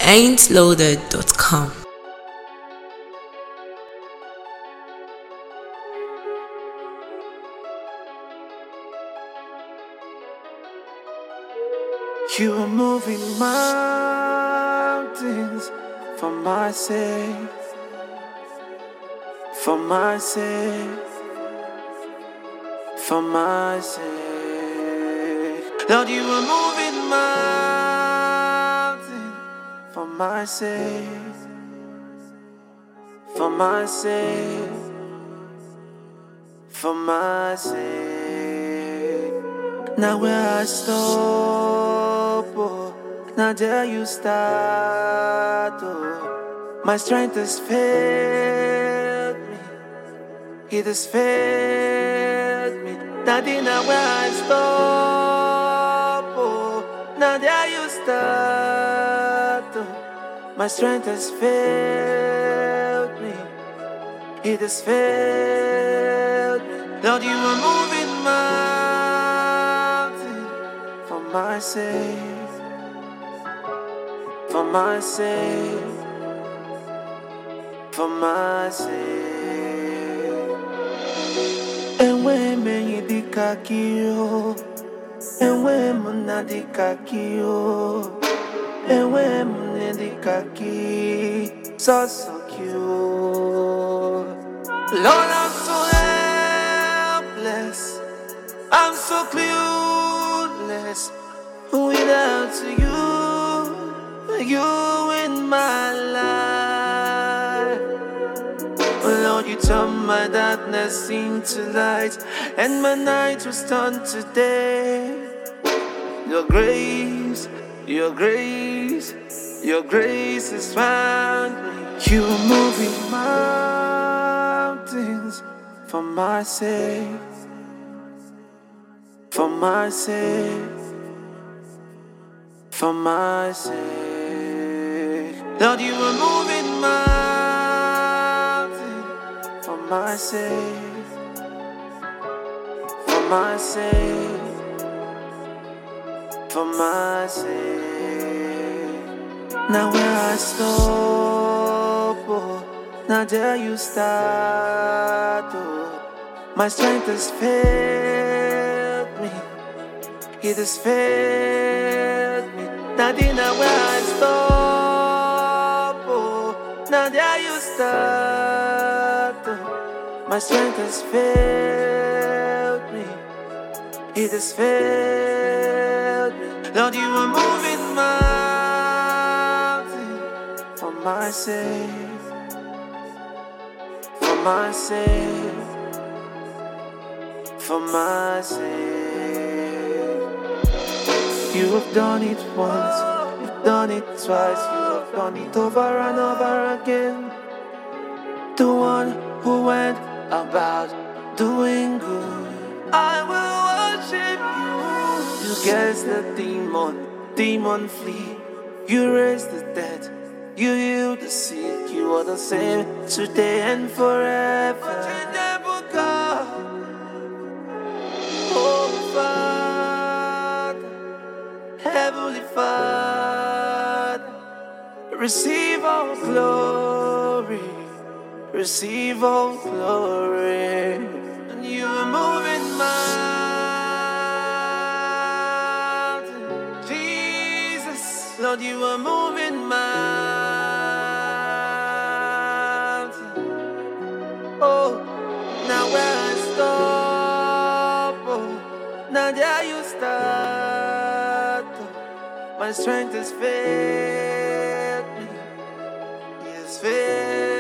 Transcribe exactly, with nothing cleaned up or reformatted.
ain't loaded dot com. You are moving mountains for my sake, for my sake, for my sake. Lord, you are moving mountains for my sake, for my sake, for my sake. Now where I stop, oh, now there you start, oh. My strength has failed me, it has failed me. Now then now where I stop, oh, now there you start, oh. My strength has failed me, it has failed me. Lord, you are moving mountains for my sake, for my sake, for my sake. And when me di kakio, and when muna di kakio, and when muna di kaki, so so cute. Lord, I'm so helpless, I'm so clueless without you, you in my life. Lord, you turn my darkness into light, and my night was turned to day. Your grace, your grace, your grace has found me. You are moving mountains for my sake, for my sake, for my sake. Lord, you are moving mountains for my sake, for my sake, for my sake. Now where I stop, oh, now there you start, oh. My strength has failed me, it has failed me. Now then now where I stop, oh, now there you start, oh. My strength has failed me, it has failed me. Lord, you are moving mountains for my sake, for my sake, for my sake. You have done it once, you've done it twice, you have done it over and over again. The one who went about doing good, I will worship you. You cast the demon, demon flee. You raise the dead, you heal the sick. You are the same today and forever. Unchangeable God, oh Father, Heavenly Father, receive all glory, receive all glory. And you are moving mountains, Jesus. Lord, you are moving mountains. Oh, now where I stop, oh, now there you start, oh. My strength has failed me, it has failed.